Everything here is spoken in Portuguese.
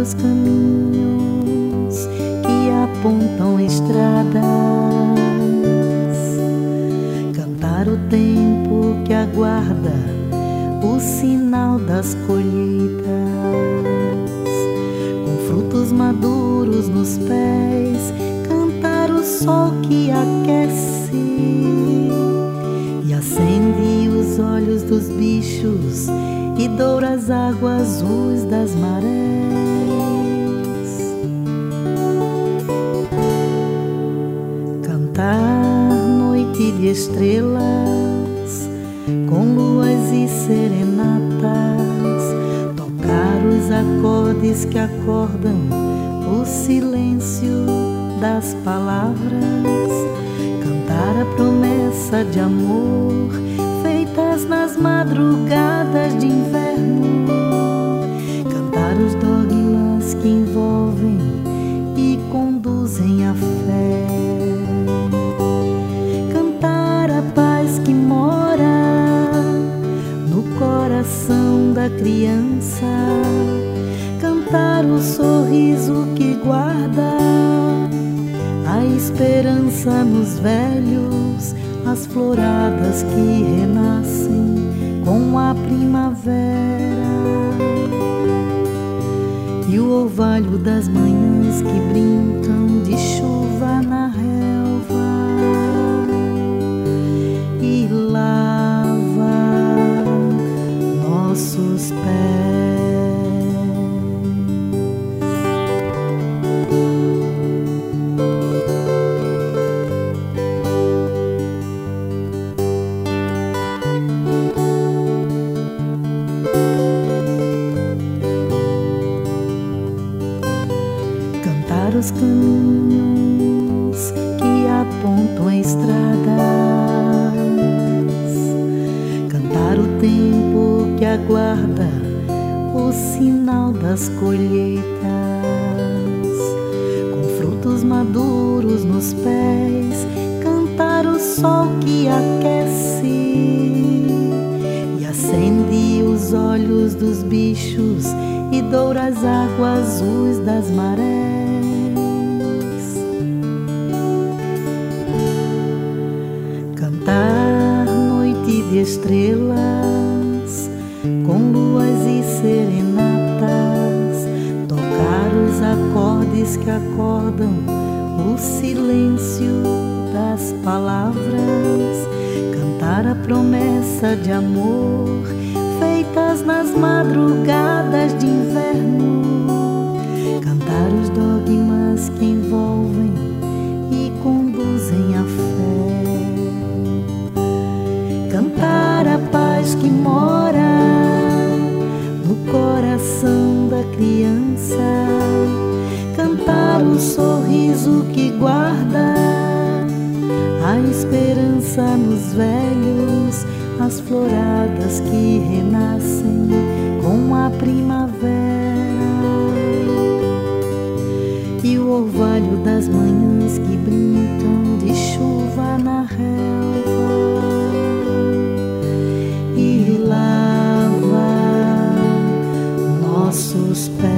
os caminhos que apontam estradas, cantar o tempo que aguarda o sinal das colheitas, com frutos maduros nos pés, cantar o sol que aquece e acende os olhos dos bichos e doura as águas azuis das marés. Cantar noite de estrelas com luas e serenatas, tocar os acordes que acordam o silêncio das palavras, cantar a promessa de amor feitas nas madrugadas de inverno, cantar os dogmas que envolvem e conduzem à fé, cantar a paz que mora no coração da criança, cantar o sorriso que guarda a esperança nos velhos, as floradas que renascem com a primavera e o orvalho das manhãs que brincam de chuva na relva e lava nossos pés. Os caminhos que apontam estradas, cantar o tempo que aguarda o sinal das colheitas, com frutos maduros nos pés, cantar o sol que aquece e acende os olhos dos bichos e doura as águas azuis das marés. Cantar noite de estrelas com luas e serenatas, tocar os acordes que acordam o silêncio das palavras, cantar a promessa de amor feitas nas madrugadas de inverno, cantar os dogmas que envolvem e conduzem à fé, cantar a paz que mora no coração da criança, cantar o sorriso que guarda a esperança nos velhos, as floradas que renascem com a primavera e o orvalho das manhãs que brincam de chuva na relva e lava nossos pés.